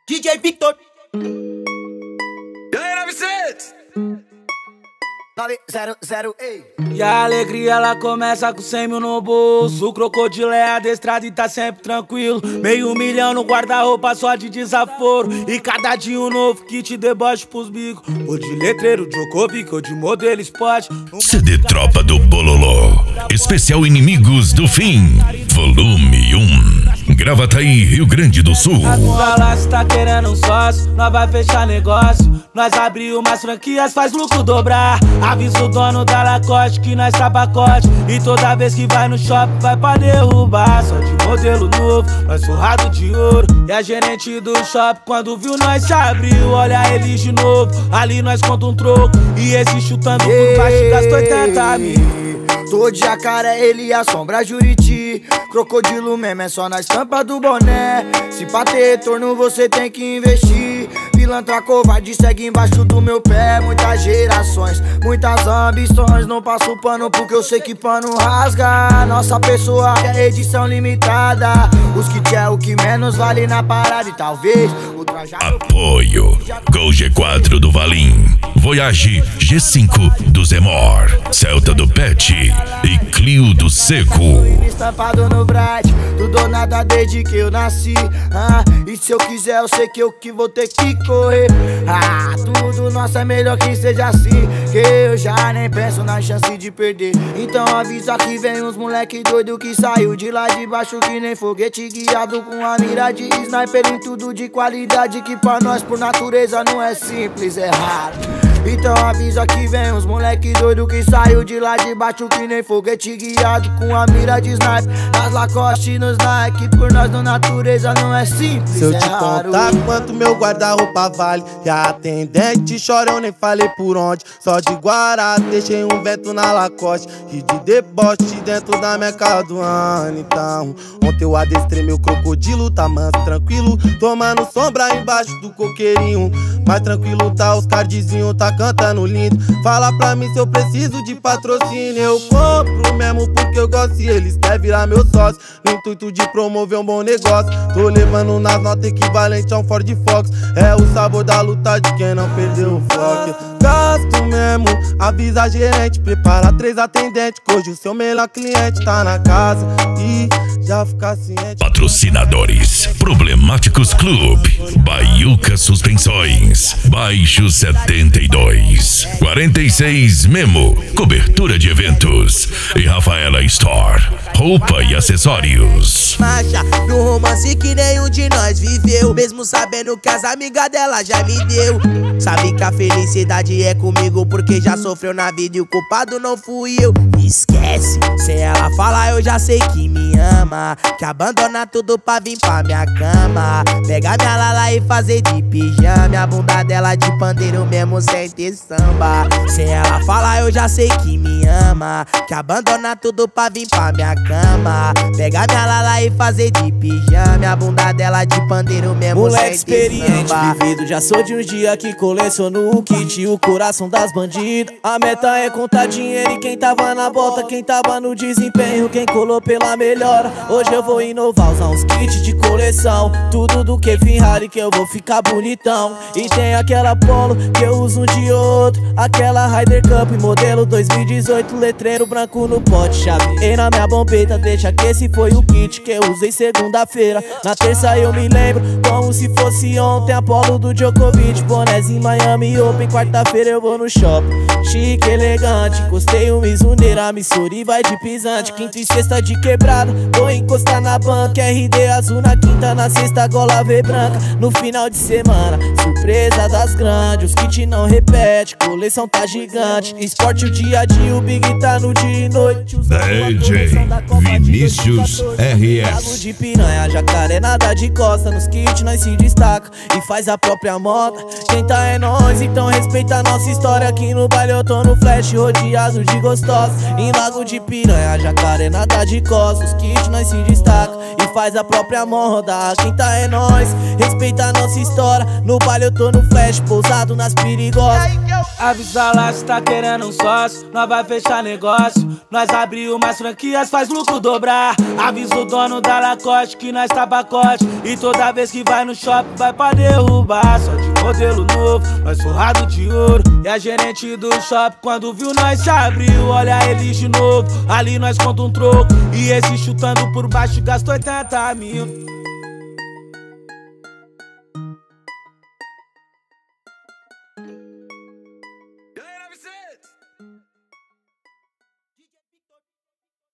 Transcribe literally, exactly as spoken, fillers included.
D J Victor. E aí, nove seis? nove zero zero, ei. E a alegria ela começa com cem mil no bolso. O crocodilo é adestrado e tá sempre tranquilo. Meio milhão no guarda-roupa só de desaforo. E cada dia um novo que te deboche pros bicos. Ou de letreiro, Djokovic ou de modelo esporte. C D Tropa do Bololô, especial Inimigos do Fim, volume um. Gravataí, Rio Grande do Sul. Agora se tá querendo um sócio, nós vai fechar negócio. Nós abrir umas franquias, faz lucro dobrar. Avisa o dono da Lacoste que nós tá pacote. E toda vez que vai no shopping vai pra derrubar. Só de modelo novo, nós forrado de ouro. E a gerente do shopping quando viu nós se abriu. Olha eles de novo, ali nós conta um troco. E esse chutando por baixo gastou oitenta mil. Tô de jacaré, ele assombra Juriti. Crocodilo mesmo é só na estampa do boné. Se pra ter retorno você tem que investir. Pilantra covarde segue embaixo do meu pé. Muitas gerações, muitas ambições. Não passo pano porque eu sei que pano rasga. Nossa pessoa é edição limitada. Os kits é o que menos vale na parada. E talvez o trajado. Apoio Gol G quatro do Valim, Voyage G cinco do Zemor, Celta do Pet e Clio do Seco. Estampado no Bright, tudo ou nada desde que eu nasci. ah, E se eu quiser eu sei que eu que vou ter que correr. Ah, tudo nosso é melhor que seja assim, que eu já nem penso na chance de perder. Então avisa que vem uns moleque doido que saiu de lá de baixo que nem foguete, guiado com a mira de sniper em tudo de qualidade. Que pra nós por natureza não é simples, é raro. Então avisa que vem uns moleque doido que saiu de lá de baixo que nem foguete, guiado com a mira de sniper nas Lacoste e nos Nike. Por nós na natureza não é simples, se eu é te raro. contar quanto meu guarda-roupa vale, e a atendente chora, eu nem falei por onde. Só de Guará deixei um vento na Lacoste e de deboche dentro da minha casa do ano. Então ontem eu adestrei meu crocodilo, tá manso, tranquilo, tomando sombra embaixo do coqueirinho. Mais tranquilo tá os cardzinhos, tá cantando lindo. Fala pra mim se eu preciso de patrocínio. Eu compro mesmo porque eu gosto e eles querem virar meu sócio, no intuito de promover um bom negócio. Tô levando nas notas equivalente a um Ford Fox. É o sabor da luta de quem não perdeu o foco. Gasto mesmo, avisa a gerente, prepara três atendentes, que hoje o seu melhor cliente tá na casa e já fica ciente. Patrocinadores: Problemáticos Clube, Baiuca Suspensões, Baixo setenta e dois, quarenta e seis Memo, cobertura de eventos, e Rafaela Store, roupa e acessórios. Marcha no romance que nenhum de nós viveu, mesmo sabendo que as amigas dela já me deu. Sabe que a felicidade é comigo porque já sofreu na vida e o culpado não fui eu. Esquece, sem ela falar eu já sei que me ama, que abandona tudo pra vir pra minha cama. Pegar minha lala e fazer de pijama, a bunda dela de pandeiro mesmo sem ter samba. Sem ela falar eu já sei que me ama, que abandona tudo pra vir pra minha cama. Pegar minha lala e fazer de pijama, a bunda dela de pandeiro mesmo moleque sem ter experiente, samba. vivido, já sou de um dia que coleciono o kit e o coração das bandidas. A meta é contar dinheiro e quem tava na bota, quem tava no desempenho, quem colou pela melhora. Hoje eu vou inovar, usar uns kits de coleção, tudo do que Ferrari que eu vou ficar bonitão. E tem aquela Polo que eu uso um de outro, aquela Ryder Cup modelo dois mil e dezoito, letreiro branco no pote, chave na minha bombeta, deixa que esse foi o kit que eu usei segunda-feira. Na terça eu me lembro como se fosse ontem, Apolo do Djokovic, bonézinho Miami Open. Quarta-feira eu vou no shopping, chique, elegante, encostei um Mizuneira, Missouri vai de pisante. Quinta e sexta de quebrada, vou encostar na banca, R D azul na quinta, na sexta gola V branca. No final de semana, surpresa das grandes, os kit não repete, coleção tá gigante. Esporte o dia a dia, o Big tá no dia e noite. D J Vinícius R S. De piranha, jacaré nada de costa, nos kits nós se destaca e faz a própria moda. Quem tá é nós, então respeita a nossa história. Aqui no baile eu tô no flash, rodeado de gostosos. Em Lago de Piranha, jacaré nada de costa, os kits nós se destaca e faz a própria moda. Quinta é nós, respeita a nossa história. No baile eu tô no flash, pousado nas perigosas. Avisa lá se tá querendo um sócio, nós vai fechar negócio. Nós abriu mais franquias, faz lucro dobrar. Avisa o dono da Lacoste que nós tá pacote. E toda vez que vai no shopping vai pra derrubar. Só de modelo novo, nós forrado de ouro. E a gerente do shopping quando viu nós se abriu. Olha ele de novo, ali nós conta um troco. E esse chutando por baixo gastou oitenta mil.